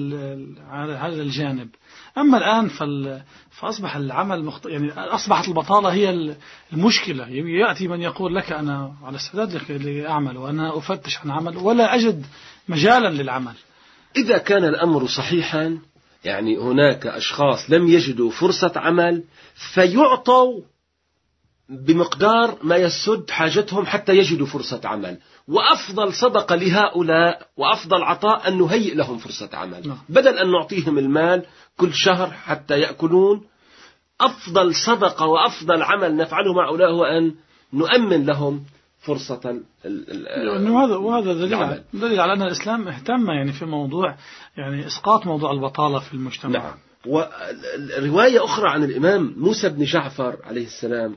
هذا الجانب. أما الآن فأصبح العمل يعني أصبحت البطالة هي المشكلة. يأتي من يقول لك أنا على استعداد لأعمل وأنا أفتش عن عمل ولا أجد مجالا للعمل. إذا كان الأمر صحيحا، يعني هناك أشخاص لم يجدوا فرصة عمل فيعطوا بمقدار ما يسد حاجتهم حتى يجدوا فرصة عمل، وأفضل صدقة لهؤلاء وأفضل عطاء أن نهيئ لهم فرصة عمل، بدل أن نعطيهم المال كل شهر حتى يأكلون. أفضل صدقة وأفضل عمل نفعله مع هؤلاء هو أن نؤمن لهم فرصة وهذا دليل على أن الإسلام اهتم يعني في موضوع يعني إسقاط موضوع البطالة في المجتمع. نعم. ورواية أخرى عن الإمام موسى بن جعفر عليه السلام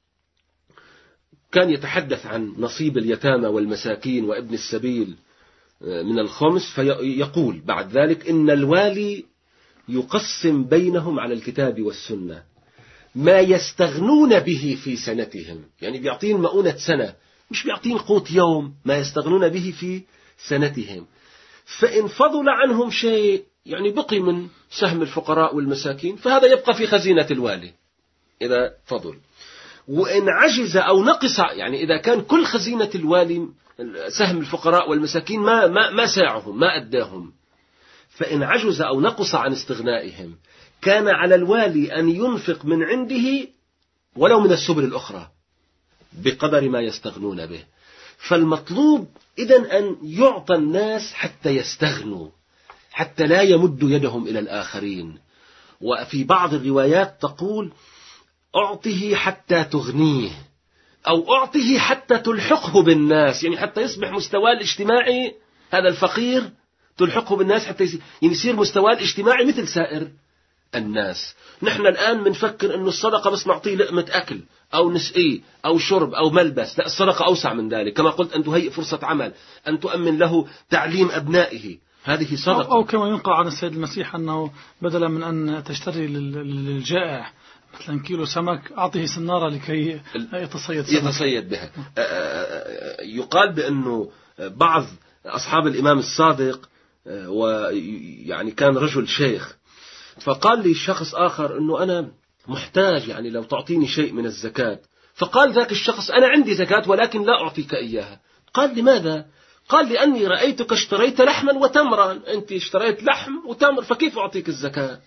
كان يتحدث عن نصيب اليتامى والمساكين وابن السبيل من الخمس، فيقول بعد ذلك إن الوالي يقسم بينهم على الكتاب والسنة ما يستغنون به في سنتهم، يعني بيعطين مؤونة سنة، مش بيعطين قوت يوم، ما يستغنون به في سنتهم. فإن فضل عنهم شيء يعني بقي من سهم الفقراء والمساكين فهذا يبقى في خزينة الوالي إذا فضل. وإن عجز أو نقص، يعني إذا كان كل خزينة الوالي سهم الفقراء والمساكين ما ساعهم ما أداهم، فإن عجز أو نقص عن استغنائهم كان على الوالي أن ينفق من عنده ولو من السبل الأخرى بقدر ما يستغنون به. فالمطلوب إذن أن يعطى الناس حتى يستغنوا، حتى لا يمدوا يدهم إلى الآخرين. وفي بعض الروايات تقول أعطه حتى تغنيه، أو أعطه حتى تلحقه بالناس، يعني حتى يصبح مستوى الاجتماعي هذا الفقير تلحقه بالناس حتى يصير مستوى الاجتماعي مثل سائر الناس. نحن الآن بنفكر أنه الصدقة بس نعطيه لقمة أكل أو نسقيه أو شرب أو ملبس، لا، الصدقة أوسع من ذلك. كما قلت أن تهيئ فرصة عمل، أن تؤمن له تعليم أبنائه، هذه صدقة. أو كما ينقل عن السيد المسيح أنه بدلا من أن تشتري للجائع مثلا كيلو سمك أعطيه سنارة لكي يتصيد بها. يقال بأنه بعض أصحاب الإمام الصادق ويعني كان رجل شيخ، فقال لي شخص آخر أنه أنا محتاج، يعني لو تعطيني شيء من الزكاة. فقال ذاك الشخص: أنا عندي زكاة ولكن لا أعطيك إياها. قال: لماذا؟ قال: لأني رأيتك اشتريت لحما وتمرا، أنت اشتريت لحم وتمر، فكيف أعطيك الزكاة؟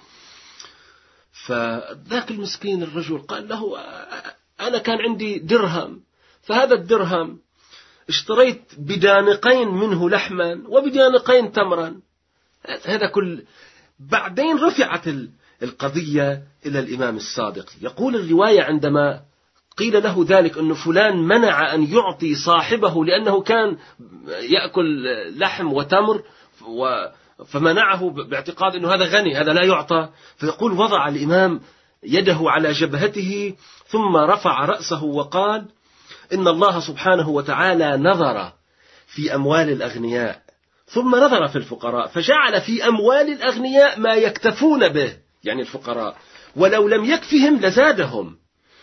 فذاك المسكين الرجل قال له: أنا كان عندي درهم، فهذا الدرهم اشتريت بدانقين منه لحما وبدانقين تمرا. هذا كل. بعدين رفعت القضية إلى الإمام الصادق. يقول الرواية: عندما قيل له ذلك أن فلان منع أن يعطي صاحبه لأنه كان يأكل لحم وتمر، فمنعه باعتقاد أنه هذا غني، هذا لا يعطى. فيقول: وضع الإمام يده على جبهته ثم رفع رأسه وقال: إن الله سبحانه وتعالى نظر في أموال الأغنياء ثم نظر في الفقراء، فجعل في أموال الأغنياء ما يكتفون به، يعني الفقراء، ولو لم يكفهم لزادهم.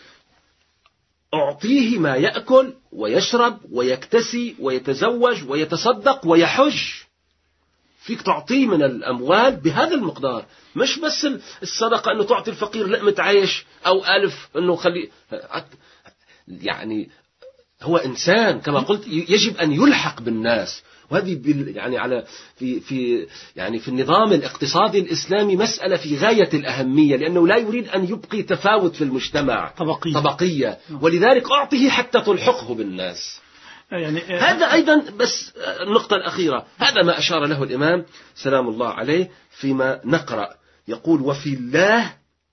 أعطيه ما يأكل ويشرب ويكتسي ويتزوج ويتصدق ويحج. فيك تعطيه من الأموال بهذا المقدار، مش بس الصدقة أنه تعطي الفقير لقمة عيش أو 1000 أنه خلي. يعني هو إنسان كما قلت يجب أن يلحق بالناس. وهذه يعني على في النظام الاقتصادي الإسلامي مسألة في غاية الأهمية، لأنه لا يريد أن يبقي تفاوت في المجتمع طبقية، ولذلك أعطيه حتى تلحقه بالناس. يعني هذا أيضا. بس النقطة الأخيرة، هذا ما أشار له الإمام سلام الله عليه فيما نقرأ. يقول: وفي الله،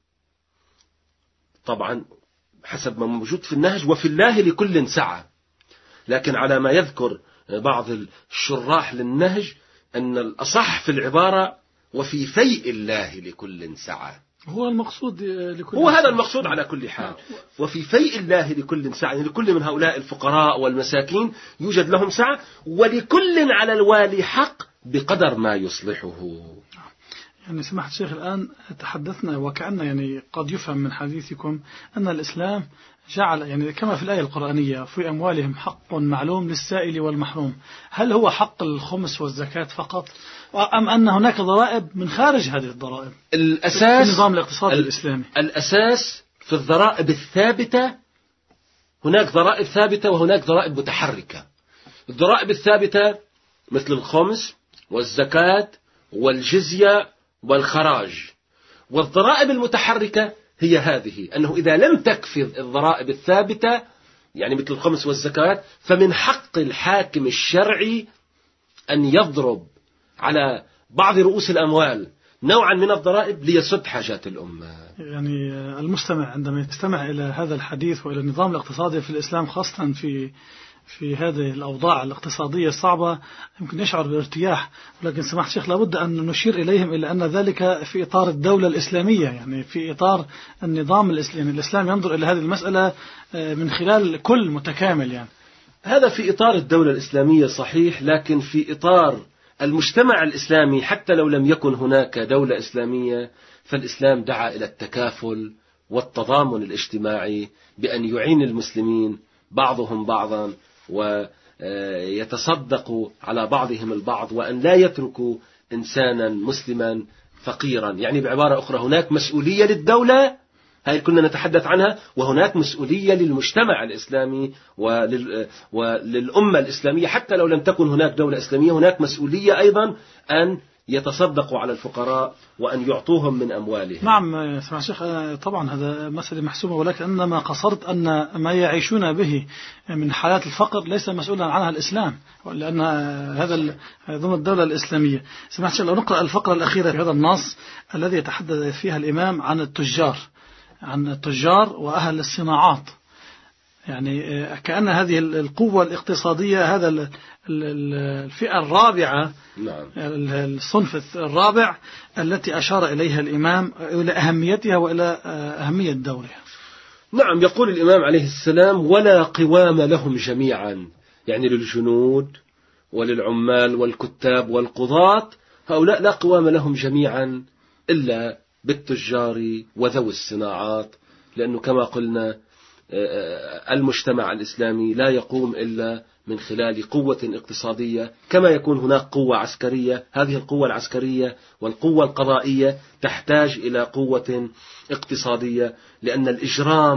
طبعا حسب ما موجود في النهج، وفي الله لكل سعة. لكن على ما يذكر بعض الشراح للنهج أن الأصح في العبارة: وفي فيء الله لكل سعة. هو المقصود لكل هو هذا المقصود على كل حال. وفي فيء الله لكل سعة، يعني لكل من هؤلاء الفقراء والمساكين يوجد لهم سعة، ولكل على الوالي حق بقدر ما يصلحه. يعني سماحة الشيخ الآن تحدثنا وكأن يعني قد يفهم من حديثكم أن الإسلام جعل يعني كما في الآية القرآنية: في أموالهم حق معلوم للسائل والمحروم. هل هو حق الخمس والزكاة فقط، أم أن هناك ضرائب من خارج هذه الضرائب؟ الأساس في النظام الاقتصادي الإسلامي، الأساس في الضرائب الثابتة. هناك ضرائب ثابتة وهناك ضرائب متحركة. الضرائب الثابتة مثل الخمس والزكاة والجزية والخراج. والضرائب المتحركة هي هذه: أنه إذا لم تكفي الضرائب الثابتة، يعني مثل الخمس والزكاة، فمن حق الحاكم الشرعي أن يضرب على بعض رؤوس الأموال نوعا من الضرائب ليسد حاجات الأمة. يعني المستمع عندما يستمع إلى هذا الحديث وإلى النظام الاقتصادي في الإسلام، خاصة في هذه الأوضاع الاقتصادية الصعبة، يمكن يشعر بارتياح. ولكن سماحة الشيخ لابد أن نشير إليهم إلى أن ذلك في إطار الدولة الإسلامية، يعني في إطار النظام الإسلامي. الإسلام ينظر إلى هذه المسألة من خلال كل متكامل. يعني هذا في إطار الدولة الإسلامية صحيح، لكن في إطار المجتمع الإسلامي حتى لو لم يكن هناك دولة إسلامية، فالإسلام دعا إلى التكافل والتضامن الاجتماعي بأن يعين المسلمين بعضهم بعضا ويتصدقوا على بعضهم البعض، وأن لا يتركوا إنسانا مسلما فقيرا. يعني بعبارة أخرى، هناك مسؤولية للدولة، هاي كنا نتحدث عنها، وهناك مسؤولية للمجتمع الإسلامي وللأمة الإسلامية. حتى لو لم تكن هناك دولة إسلامية، هناك مسؤولية أيضا أن يتصدقوا على الفقراء وأن يعطوهم من أموالهم. نعم سمع الشيخ، طبعا هذا مسألة محسومة، ولكن أنما قصرت أن ما يعيشون به من حالات الفقر ليس مسؤولا عنها الإسلام، لأن هذا ضمن الدولة الإسلامية. سمع الشيخ، لو نقرأ الفقرة الأخيرة في هذا النص الذي يتحدث فيها الإمام عن التجار وأهل الصناعات، يعني كأن هذه القوة الاقتصادية، هذا الفئة الرابعة، نعم، الصنف الرابع التي أشار إليها الإمام إلى أهميتها وإلى أهمية دورها. نعم، يقول الإمام عليه السلام: ولا قوام لهم جميعا، يعني للجنود وللعمال والكتاب والقضاة، هؤلاء لا قوام لهم جميعا إلا بالتجار وذوي الصناعات، لأنه كما قلنا المجتمع الإسلامي لا يقوم إلا من خلال قوة اقتصادية، كما يكون هناك قوة عسكرية. هذه القوة العسكرية والقوة القضائية تحتاج إلى قوة اقتصادية، لأن الإجرام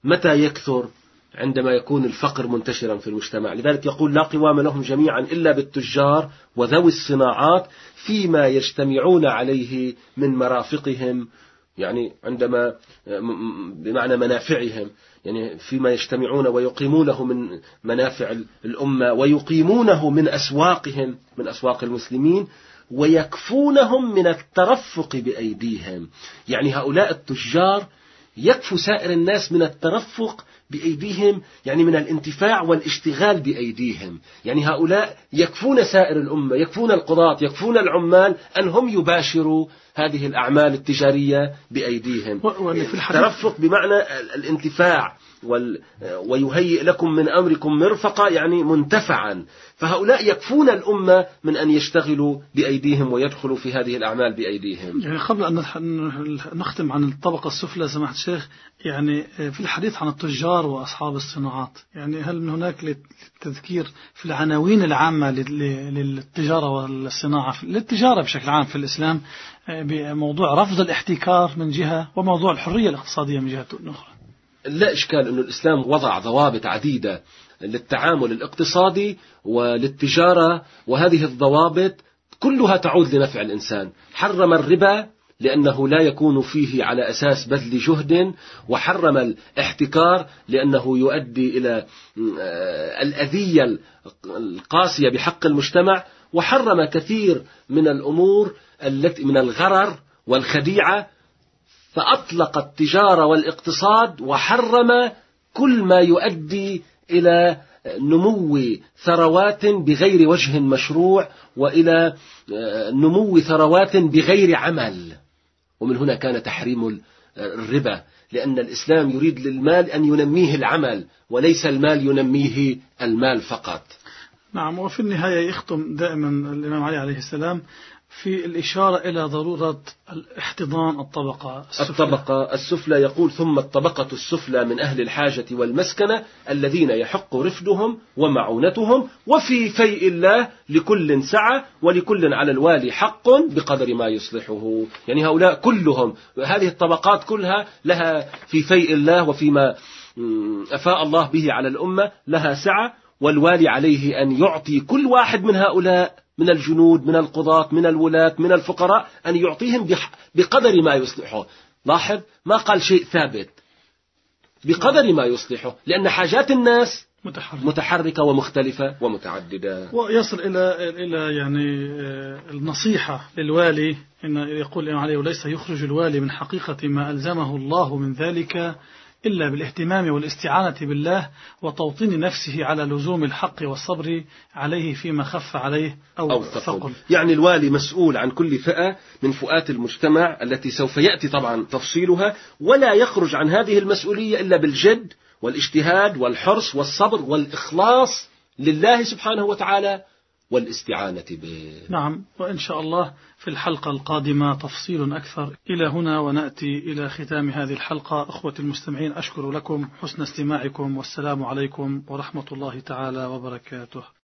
متى يكثر؟ عندما يكون الفقر منتشرا في المجتمع. لذلك يقول لا قوام لهم جميعا إلا بالتجار وذوي الصناعات فيما يجتمعون عليه من مرافقهم، يعني عندما بمعنى منافعهم، يعني فيما يجتمعون ويقيمونه من منافع الأمة، ويقيمونه من أسواقهم، من أسواق المسلمين، ويكفونهم من الترفق بأيديهم. يعني هؤلاء التجار يكفوا سائر الناس من الترفق بأيديهم، يعني من الانتفاع والاشتغال بأيديهم. يعني هؤلاء يكفون سائر الأمة، يكفون القضاة، يكفون العمال أن هم يباشروا هذه الأعمال التجارية بأيديهم. الترفق بمعنى الانتفاع، ويهيئ لكم من أمركم مرفقا، يعني منتفعا. فهؤلاء يكفون الأمة من أن يشتغلوا بأيديهم ويدخلوا في هذه الأعمال بأيديهم. يعني قبل أن نختم عن الطبقة السفلى سماحة الشيخ، يعني في الحديث عن التجار وأصحاب الصناعات، يعني هل من هناك للتذكير في العناوين العامة للتجارة والصناعة، للتجارة بشكل عام في الإسلام، بموضوع رفض الاحتكار من جهة وموضوع الحرية الاقتصادية من جهة أخرى؟ لا إشكال أن الإسلام وضع ضوابط عديدة للتعامل الاقتصادي وللتجارة، وهذه الضوابط كلها تعود لنفع الإنسان. حرم الربا لأنه لا يكون فيه على أساس بذل جهد، وحرم الاحتكار لأنه يؤدي إلى الأذية القاسية بحق المجتمع، وحرم كثير من الأمور التي من الغرر والخديعة، فأطلق التجارة والاقتصاد وحرم كل ما يؤدي إلى نمو ثروات بغير وجه مشروع، وإلى نمو ثروات بغير عمل. ومن هنا كان تحريم الربا، لأن الإسلام يريد للمال أن ينميه العمل، وليس المال ينميه المال فقط. نعم. وفي النهاية يختم دائما الإمام علي عليه السلام في الإشارة إلى ضرورة الاحتضان الطبقة السفلى. يقول ثم الطبقة السفلى من أهل الحاجة والمسكنة الذين يحق رفدهم ومعونتهم، وفي فيء الله لكل سعة ولكل على الوالي حق بقدر ما يصلحه. يعني هؤلاء كلهم، هذه الطبقات كلها لها في فيء الله وفيما أفاء الله به على الأمة لها سعة، والوالي عليه أن يعطي كل واحد من هؤلاء، من الجنود، من القضاة، من الولاة، من الفقراء، أن يعطيهم بقدر ما يصلحه. لاحظ ما قال شيء ثابت، بقدر ما يصلحه، لأن حاجات الناس متحركة ومختلفة ومتعددة. ويصل إلى يعني النصيحة للوالي، إن يقول الإمام علي وليس يخرج الوالي من حقيقة ما ألزمه الله من ذلك إلا بالاهتمام والاستعانة بالله وتوطين نفسه على لزوم الحق والصبر عليه فيما خف عليه أو ثقل. يعني الوالي مسؤول عن كل فئة من فئات المجتمع التي سوف يأتي طبعا تفصيلها، ولا يخرج عن هذه المسؤولية إلا بالجد والاجتهاد والحرص والصبر والإخلاص لله سبحانه وتعالى والاستعانة به. نعم. وإن شاء الله في الحلقة القادمة تفصيل أكثر. إلى هنا ونأتي إلى ختام هذه الحلقة. أخوة المستمعين، أشكر لكم حسن استماعكم، والسلام عليكم ورحمة الله تعالى وبركاته.